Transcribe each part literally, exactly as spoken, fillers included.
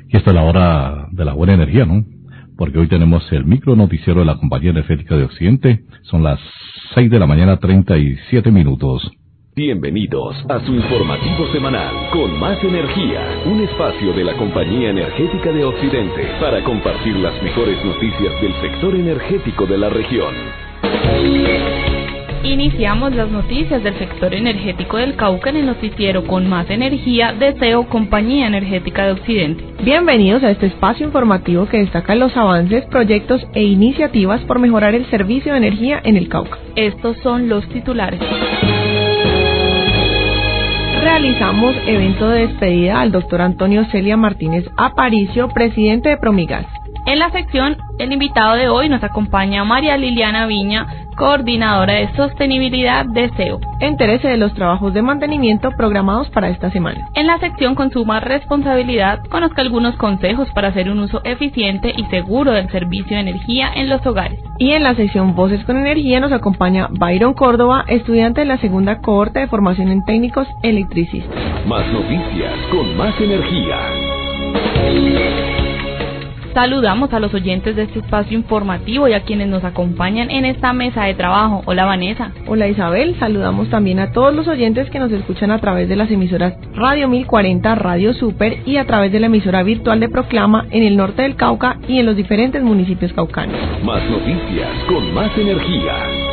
Y esta es la hora de la buena energía, ¿no? Porque hoy tenemos el micro noticiero de la Compañía Energética de Occidente. Son las seis de la mañana, treinta y siete minutos. Bienvenidos a su informativo semanal con más energía, un espacio de la Compañía Energética de Occidente para compartir las mejores noticias del sector energético de la región. Iniciamos las noticias del sector energético del Cauca en el noticiero con más energía de C E O Compañía Energética de Occidente. Bienvenidos a este espacio informativo que destaca los avances, proyectos e iniciativas por mejorar el servicio de energía en el Cauca. Estos son los titulares. Realizamos evento de despedida al doctor Antonio Celia Martínez Aparicio, presidente de Promigas. En la sección, el invitado de hoy nos acompaña María Liliana Viña, coordinadora de sostenibilidad de C E O. Entérese de los trabajos de mantenimiento programados para esta semana. En la sección Consuma Responsabilidad, conozca algunos consejos para hacer un uso eficiente y seguro del servicio de energía en los hogares. Y en la sección Voces con Energía nos acompaña Byron Córdoba, estudiante de la segunda cohorte de formación en técnicos electricistas. Más noticias con más energía. Saludamos a los oyentes de este espacio informativo y a quienes nos acompañan en esta mesa de trabajo. Hola, Vanessa. Hola, Isabel. Saludamos también a todos los oyentes que nos escuchan a través de las emisoras Radio mil cuarenta, Radio Super y a través de la emisora virtual de Proclama en el norte del Cauca y en los diferentes municipios caucanos. Más noticias con más energía.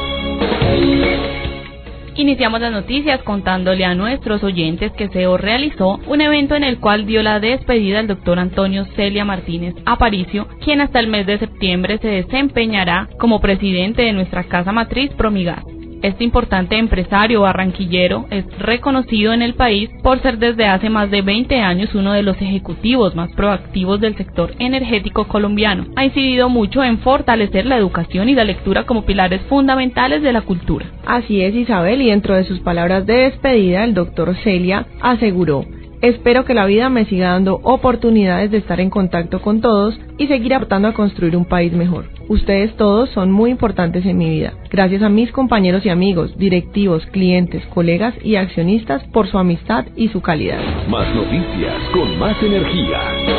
Iniciamos las noticias contándole a nuestros oyentes que C E O realizó un evento en el cual dio la despedida al doctor Antonio Celia Martínez Aparicio, quien hasta el mes de septiembre se desempeñará como presidente de nuestra casa matriz Promigas. Este importante empresario barranquillero es reconocido en el país por ser desde hace más de veinte años uno de los ejecutivos más proactivos del sector energético colombiano. Ha incidido mucho en fortalecer la educación y la lectura como pilares fundamentales de la cultura. Así es, Isabel, y dentro de sus palabras de despedida, el doctor Celia aseguró: espero que la vida me siga dando oportunidades de estar en contacto con todos y seguir aportando a construir un país mejor. Ustedes todos son muy importantes en mi vida. Gracias a mis compañeros y amigos, directivos, clientes, colegas y accionistas por su amistad y su calidad. Más noticias con más energía.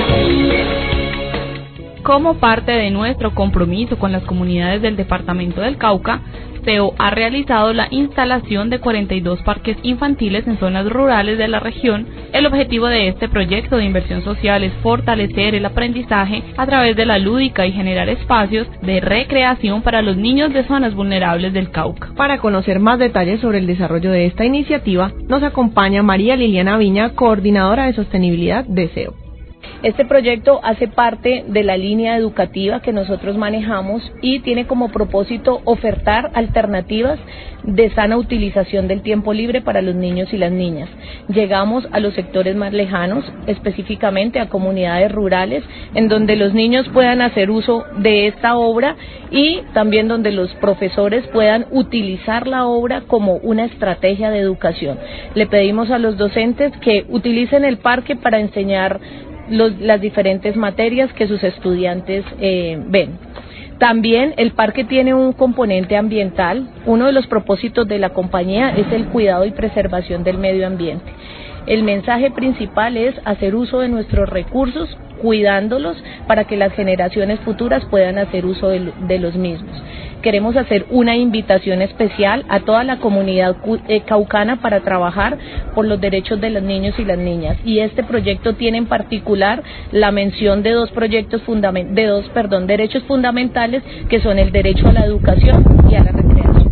Como parte de nuestro compromiso con las comunidades del departamento del Cauca, C E O ha realizado la instalación de cuarenta y dos parques infantiles en zonas rurales de la región. El objetivo de este proyecto de inversión social es fortalecer el aprendizaje a través de la lúdica y generar espacios de recreación para los niños de zonas vulnerables del Cauca. Para conocer más detalles sobre el desarrollo de esta iniciativa, nos acompaña María Liliana Viña, coordinadora de sostenibilidad de C E O. Este proyecto hace parte de la línea educativa que nosotros manejamos y tiene como propósito ofertar alternativas de sana utilización del tiempo libre para los niños y las niñas. Llegamos a los sectores más lejanos, específicamente a comunidades rurales, en donde los niños puedan hacer uso de esta obra y también donde los profesores puedan utilizar la obra como una estrategia de educación. Le pedimos a los docentes que utilicen el parque para enseñar Los, las diferentes materias que sus estudiantes eh, ven. También el parque tiene un componente ambiental. Uno de los propósitos de la compañía es el cuidado y preservación del medio ambiente. El mensaje principal es hacer uso de nuestros recursos, cuidándolos para que las generaciones futuras puedan hacer uso de, de los mismos. Queremos hacer una invitación especial a toda la comunidad caucana para trabajar por los derechos de los niños y las niñas. Y este proyecto tiene en particular la mención de dos proyectos fundament- de dos, perdón, derechos fundamentales, que son el derecho a la educación y a la recreación.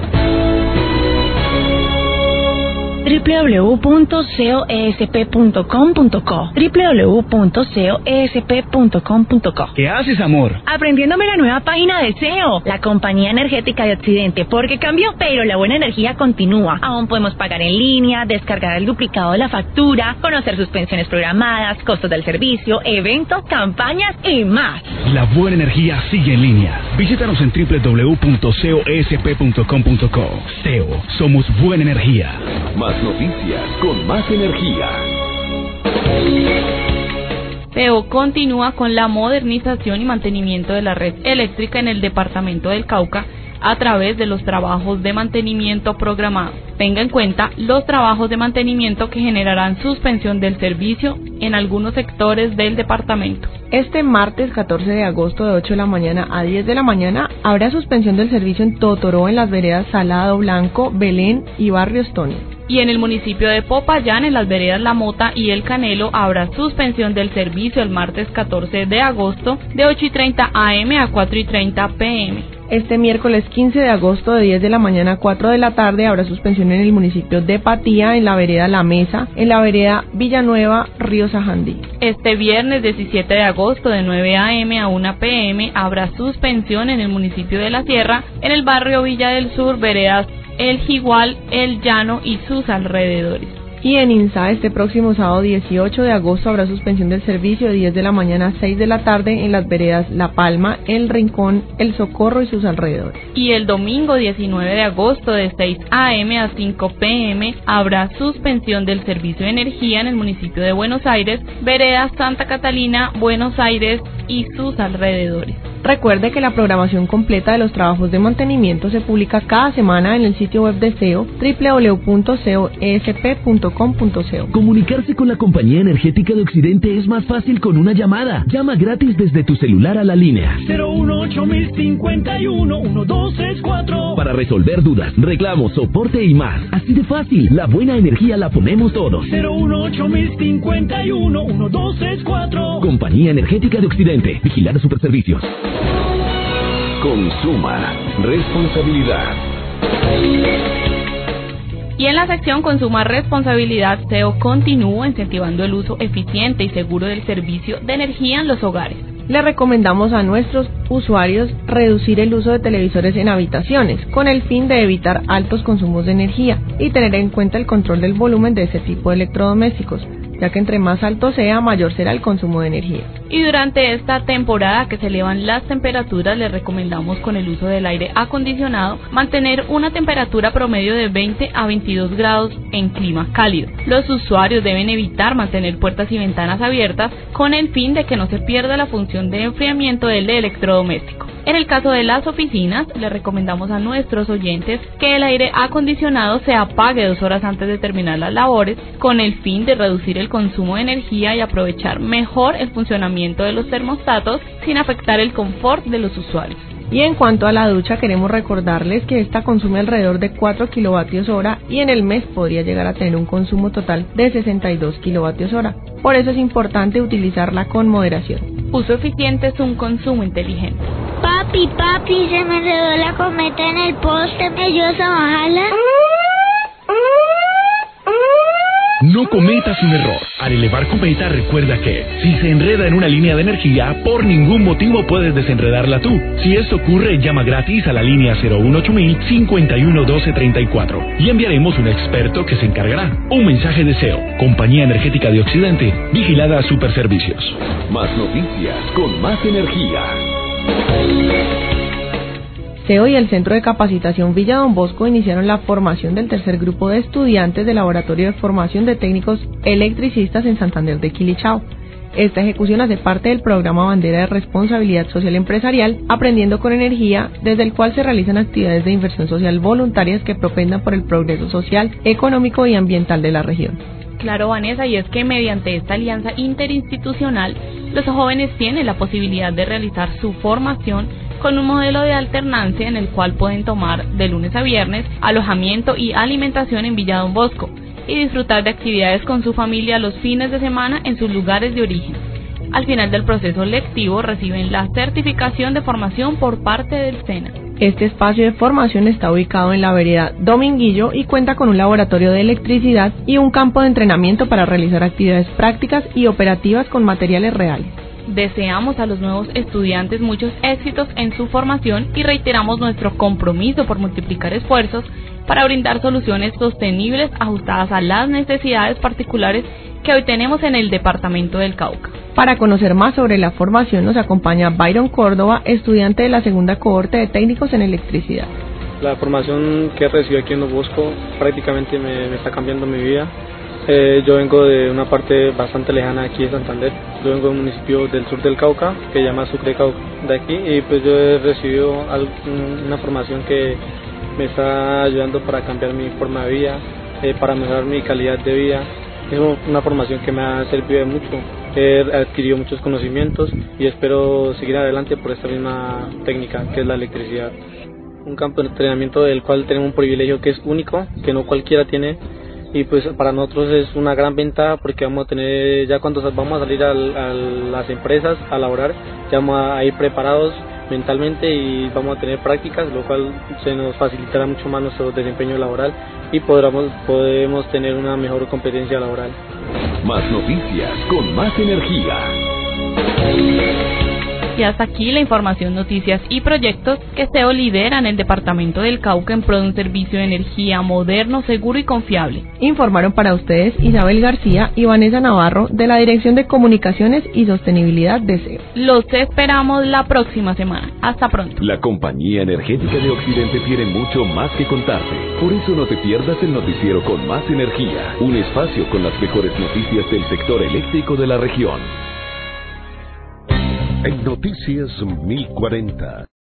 doble u doble u doble u punto c o e s p punto com punto co doble u doble u doble u punto c o e s p punto com punto co. ¿Qué haces, amor? Aprendiéndome la nueva página de C E O, la Compañía Energética de Occidente, porque cambió, pero la buena energía continúa. Aún podemos pagar en línea, descargar el duplicado de la factura, conocer sus pensiones programadas, costos del servicio, eventos, campañas y más. La buena energía sigue en línea. Visítanos en doble u doble u doble u punto c o e s p punto com punto co. C E O, somos buena energía. Más noticias con más energía. C E O continúa con la modernización y mantenimiento de la red eléctrica en el departamento del Cauca a través de los trabajos de mantenimiento programados. Tenga en cuenta los trabajos de mantenimiento que generarán suspensión del servicio en algunos sectores del departamento. Este martes catorce de agosto de ocho de la mañana a diez de la mañana habrá suspensión del servicio en Totoró, en las veredas Salado Blanco, Belén y Barrio Estonia. Y en el municipio de Popayán, en las veredas La Mota y El Canelo, habrá suspensión del servicio el martes catorce de agosto de ocho y treinta a eme a cuatro y treinta pe eme. Este miércoles quince de agosto de diez de la mañana a cuatro de la tarde habrá suspensión en el municipio de Patía, en la vereda La Mesa, en la vereda Villanueva, Río Sajandí. Este viernes diecisiete de agosto de nueve a eme a una pe eme habrá suspensión en el municipio de La Sierra, en el barrio Villa del Sur, veredas El Jigual, El Llano y sus alrededores. Y en INSA este próximo sábado dieciocho de agosto habrá suspensión del servicio de diez de la mañana a seis de la tarde en las veredas La Palma, El Rincón, El Socorro y sus alrededores. Y el domingo diecinueve de agosto de seis a eme a cinco pe eme habrá suspensión del servicio de energía en el municipio de Buenos Aires, veredas Santa Catalina, Buenos Aires y sus alrededores. Recuerde que la programación completa de los trabajos de mantenimiento se publica cada semana en el sitio web de C E O, doble u doble u doble u punto c o e s p punto com punto c o. Comunicarse con la Compañía Energética de Occidente es más fácil con una llamada. Llama gratis desde tu celular a la línea cero uno ocho mil cincuenta y uno uno dos seis cuatro para resolver dudas, reclamos, soporte y más. Así de fácil, la buena energía la ponemos todos. cero uno ocho mil cincuenta y uno uno dos seis cuatro. Compañía Energética de Occidente. Vigilada Superservicios. Consuma responsabilidad. Y en la sección Consuma Responsabilidad, C E O continúa incentivando el uso eficiente y seguro del servicio de energía en los hogares. Le recomendamos a nuestros usuarios reducir el uso de televisores en habitaciones, con el fin de evitar altos consumos de energía y tener en cuenta el control del volumen de ese tipo de electrodomésticos, ya que entre más alto sea, mayor será el consumo de energía. Y durante esta temporada que se elevan las temperaturas, les recomendamos con el uso del aire acondicionado mantener una temperatura promedio de veinte a veintidós grados en clima cálido. Los usuarios deben evitar mantener puertas y ventanas abiertas con el fin de que no se pierda la función de enfriamiento del electrodoméstico. En el caso de las oficinas, les recomendamos a nuestros oyentes que el aire acondicionado se apague dos horas antes de terminar las labores, con el fin de reducir el consumo de energía y aprovechar mejor el funcionamiento de los termostatos sin afectar el confort de los usuarios. Y en cuanto a la ducha, queremos recordarles que esta consume alrededor de cuatro kilovatios hora y en el mes podría llegar a tener un consumo total de sesenta y dos kilovatios hora. Por eso es importante utilizarla con moderación. Uso eficiente es un consumo inteligente. Papi, papi, se me enredó la cometa en el poste. ¿Me ayudas a bajarla? No cometas un error. Al elevar cometa, recuerda que si se enreda en una línea de energía, por ningún motivo puedes desenredarla tú. Si esto ocurre, llama gratis a la línea cero uno ocho mil cincuenta y uno doce treinta y cuatro y enviaremos un experto que se encargará. Un mensaje de C E O, Compañía Energética de Occidente, Vigilada Superservicios. Más noticias con más energía. C E O y el Centro de Capacitación Villa Don Bosco iniciaron la formación del tercer grupo de estudiantes del Laboratorio de Formación de Técnicos Electricistas en Santander de Quilichao. Esta ejecución hace parte del programa Bandera de Responsabilidad Social Empresarial Aprendiendo con Energía, desde el cual se realizan actividades de inversión social voluntarias que propendan por el progreso social, económico y ambiental de la región. Claro, Vanessa, y es que mediante esta alianza interinstitucional, los jóvenes tienen la posibilidad de realizar su formación con un modelo de alternancia en el cual pueden tomar de lunes a viernes alojamiento y alimentación en Villa Don Bosco y disfrutar de actividades con su familia los fines de semana en sus lugares de origen. Al final del proceso lectivo reciben la certificación de formación por parte del SENA. Este espacio de formación está ubicado en la vereda Dominguillo y cuenta con un laboratorio de electricidad y un campo de entrenamiento para realizar actividades prácticas y operativas con materiales reales. Deseamos a los nuevos estudiantes muchos éxitos en su formación y reiteramos nuestro compromiso por multiplicar esfuerzos para brindar soluciones sostenibles ajustadas a las necesidades particulares que hoy tenemos en el departamento del Cauca. Para conocer más sobre la formación nos acompaña Byron Córdoba, estudiante de la segunda cohorte de técnicos en electricidad. La formación que he recibido aquí en Don Bosco prácticamente me, me está cambiando mi vida. Eh, yo vengo de una parte bastante lejana aquí de Santander Yo vengo de un municipio del sur del Cauca, que se llama Sucre Cauca, de aquí, y pues yo he recibido una formación que me está ayudando para cambiar mi forma de vida, eh, para mejorar mi calidad de vida. Es una formación que me ha servido de mucho. He adquirido muchos conocimientos y espero seguir adelante por esta misma técnica que es la electricidad. Un campo de entrenamiento del cual tenemos un privilegio que es único, que no cualquiera tiene, y pues para nosotros es una gran ventaja porque vamos a tener, ya cuando vamos a salir a, a las empresas a laborar, ya vamos a ir preparados mentalmente y vamos a tener prácticas, lo cual se nos facilitará mucho más nuestro desempeño laboral y podremos, podemos tener una mejor competencia laboral. Más noticias con más energía. Y hasta aquí la información, noticias y proyectos que S E O lidera en el departamento del Cauca en pro de un servicio de energía moderno, seguro y confiable. Informaron para ustedes Isabel García y Vanessa Navarro de la Dirección de Comunicaciones y Sostenibilidad de S E O. Los esperamos la próxima semana. Hasta pronto. La Compañía Energética de Occidente tiene mucho más que contarte. Por eso no te pierdas el noticiero con más energía, un espacio con las mejores noticias del sector eléctrico de la región. En Noticias mil cuarenta.